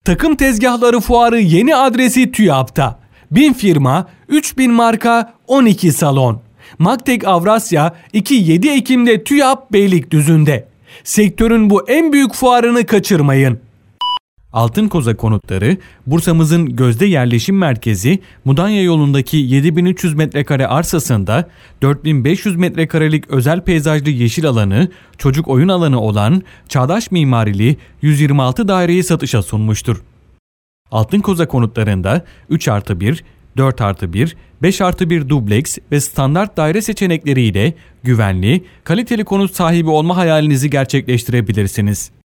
Takım Tezgahları Fuarı yeni adresi TÜYAP'ta. 1000 firma, 3000 marka, 12 salon. Maktek Avrasya 2-7 Ekim'de TÜYAP Beylikdüzü'nde. Sektörün bu en büyük fuarını kaçırmayın. Altın Koza Konutları, Bursa'mızın gözde yerleşim merkezi Mudanya yolundaki 7300 metrekare arsasında 4500 metrekarelik özel peyzajlı yeşil alanı, çocuk oyun alanı olan çağdaş mimarili 126 daireyi satışa sunmuştur. Altın Koza Konutlarında 3+1, 4+1, 5+1 dubleks ve standart daire seçenekleriyle güvenli, kaliteli konut sahibi olma hayalinizi gerçekleştirebilirsiniz.